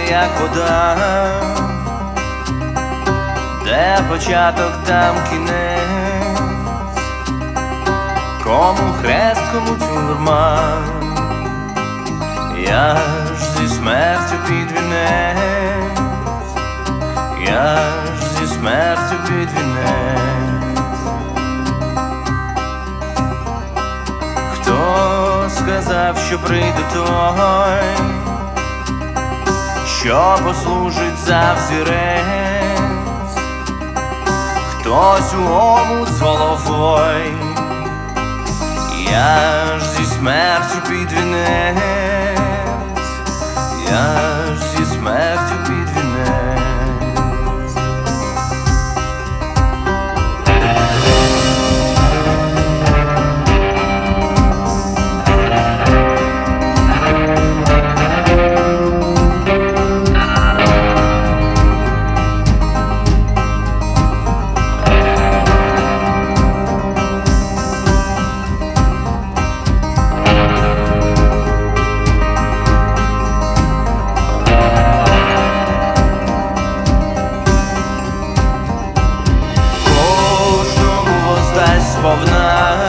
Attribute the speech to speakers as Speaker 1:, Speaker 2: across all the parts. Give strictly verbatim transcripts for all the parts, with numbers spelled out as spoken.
Speaker 1: як вода, де початок, там кінець, кому хрест, кому тюрма. Я ж зі смертю під вінець, я ж зі смертю під вінець. Хто сказав, що прийде той, що послужить за взірець? Хтось у омут з головою, я ж зі смертю під вінець, я ж зі смертю під вінець. Сповна,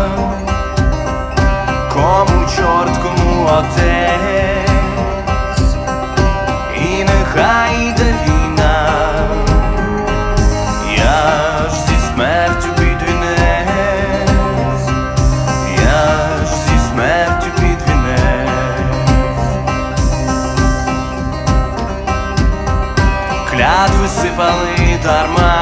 Speaker 1: кому чорт, кому отець, і нехай йде війна, я ж зі смертю під вінець, я ж зі смертю під вінець. Клятви сипали дарма,